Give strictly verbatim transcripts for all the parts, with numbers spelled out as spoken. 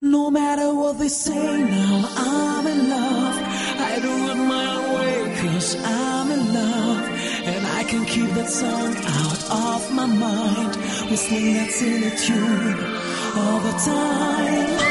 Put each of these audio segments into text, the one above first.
No matter what they say now, I'm in love. I do it my own way, cause I'm in love. And I can keep that song out of my mind, whistling that silly tune all the time.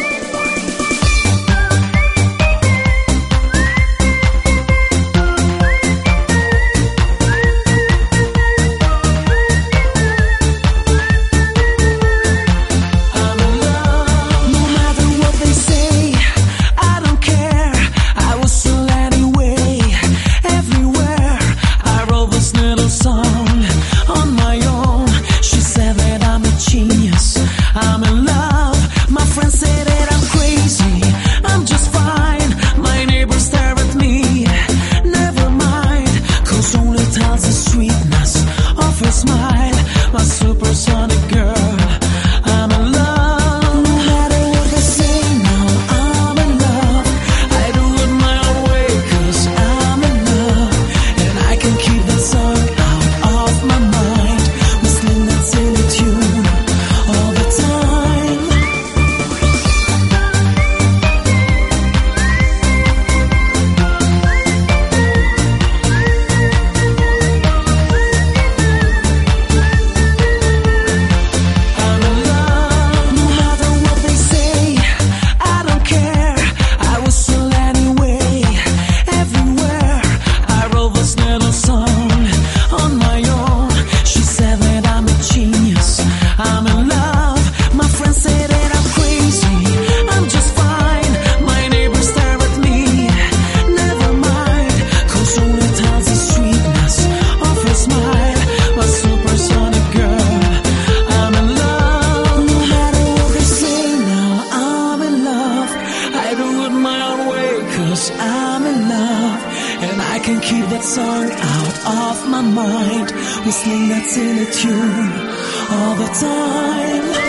I'm in love, and I can keep that song out of my mind, whistling that silly tune all the time.